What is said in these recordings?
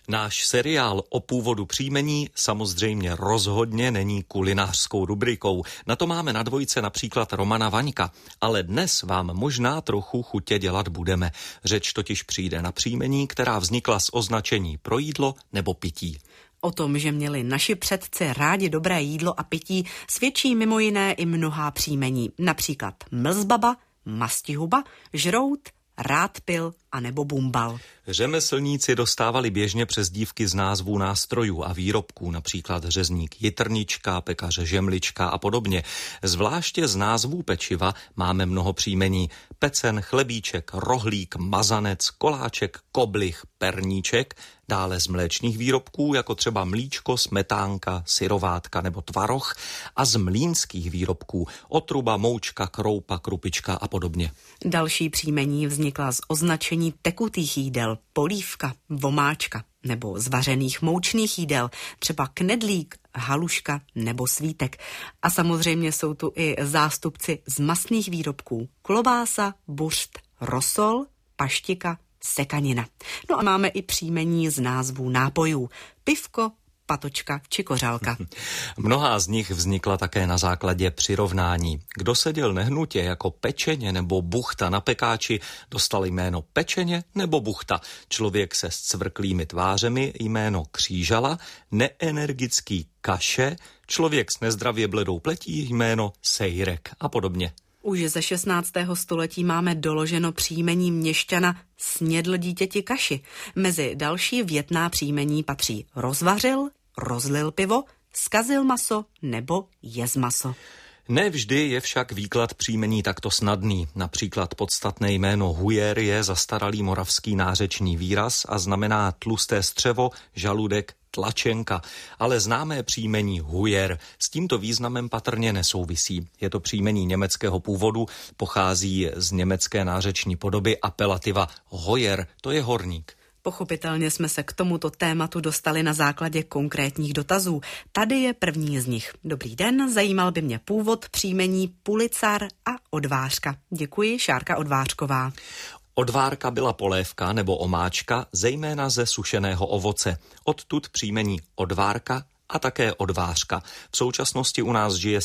Náš seriál o původu příjmení samozřejmě rozhodně není kulinářskou rubrikou. Na to máme na Dvojce například Romana Vaňka, ale dnes vám možná trochu chutě dělat budeme. Řeč totiž přijde na příjmení, která vznikla z označení pro jídlo nebo pití. O tom, že měli naši předci rádi dobré jídlo a pití, svědčí mimo jiné i mnohá příjmení. Například mlzbaba, mastihuba, žrout, rád pil a nebo bumbal. Řemeslníci dostávali běžně přezdívky z názvů nástrojů a výrobků, například řezník jitrnička, pekař žemlička a podobně. Zvláště z názvů pečiva máme mnoho příjmení. Pecen, chlebíček, rohlík, mazanec, koláček, koblich, perníček, dále z mléčných výrobků, jako třeba mlíčko, smetánka, syrovátka nebo tvaroh, a z mlýnských výrobků otruba, moučka, kroupa, krupička a podobně. Další příjmení vznikla z označení tekutých jídel, polívka, vomáčka, nebo z vařených moučných jídel, třeba knedlík, haluška nebo svítek. A samozřejmě jsou tu i zástupci z mastných výrobků, klobása, buřt, rosol, paštika, sekanina. No a máme i příjmení z názvů nápojů, pivko, patočka či kořálka. Mnohá z nich vznikla také na základě přirovnání. Kdo seděl nehnutě jako pečeně nebo buchta na pekáči, dostal jméno pečeně nebo buchta. Člověk se scvrklými tvářemi jméno křížala, neenergický kaše, člověk s nezdravě bledou pletí jméno sejrek a podobně. Už ze 16. století máme doloženo příjmení měšťana snědl dítěti kaši. Mezi další větná příjmení patří rozvařil, rozlil pivo, zkazil maso nebo jez maso. Nevždy je však výklad příjmení takto snadný. Například podstatné jméno hujer je zastaralý moravský nářečný výraz a znamená tlusté střevo, žaludek, tlačenka, ale známé příjmení hujer s tímto významem patrně nesouvisí. Je to příjmení německého původu, pochází z německé nářeční podoby apelativa hojer, to je horník. Pochopitelně jsme se k tomuto tématu dostali na základě konkrétních dotazů. Tady je první z nich. Dobrý den, zajímal by mě původ příjmení pulicar a odvářka. Děkuji, Šárka Odvářková. Odvárka byla polévka nebo omáčka, zejména ze sušeného ovoce. Odtud příjmení odvárka a také odvářka. V současnosti u nás žije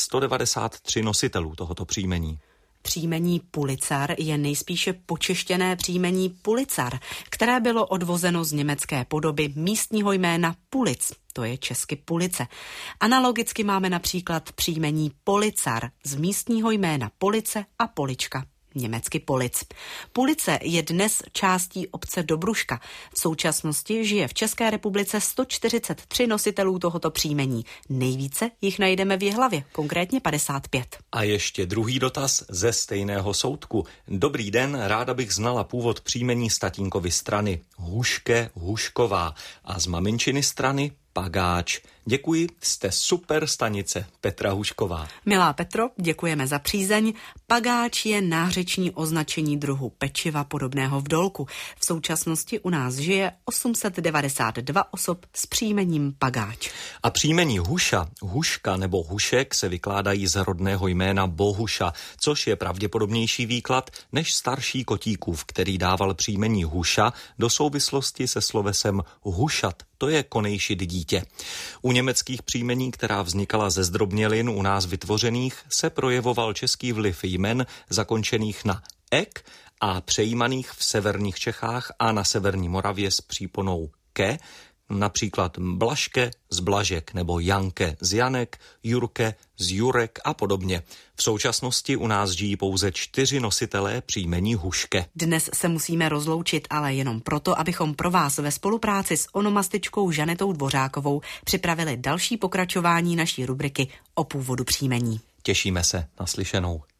193 nositelů tohoto příjmení. Příjmení pulicar je nejspíše počeštěné příjmení pulicar, které bylo odvozeno z německé podoby místního jména Pulic, to je česky Pulice. Analogicky máme například příjmení policar z místního jména Police a Polička, německy Polic. Pulice je dnes částí obce Dobruška. V současnosti žije v České republice 143 nositelů tohoto příjmení. Nejvíce jich najdeme v Jihlavě, konkrétně 55. A ještě druhý dotaz ze stejného soudku. Dobrý den, ráda bych znala původ příjmení z tatínkovy strany Huške, Hušková a z maminčiny strany Pagáč. Děkuji, jste super stanice, Petra Hušková. Milá Petro, děkujeme za přízeň. Pagáč je nářeční označení druhu pečiva podobného v dolku. V současnosti u nás žije 892 osob s příjmením Pagáč. A příjmení Huša, Huška nebo Hušek se vykládají z rodného jména Bohuša, což je pravděpodobnější výklad než starší Kotíkův, který dával příjmení Huša do souvislosti se slovesem hušat, to je konejšit dítě. U německých příjmení, která vznikala ze zdrobnělin u nás vytvořených, se projevoval český vliv jmen zakončených na ek a přejímaných v severních Čechách a na severní Moravě s příponou ke, například Blažke z Blažek nebo Janke z Janek, Jurke z Jurek a podobně. V současnosti u nás žijí pouze 4 nositelé příjmení Huške. Dnes se musíme rozloučit, ale jenom proto, abychom pro vás ve spolupráci s onomastičkou Žanetou Dvořákovou připravili další pokračování naší rubriky o původu příjmení. Těšíme se, naslyšenou.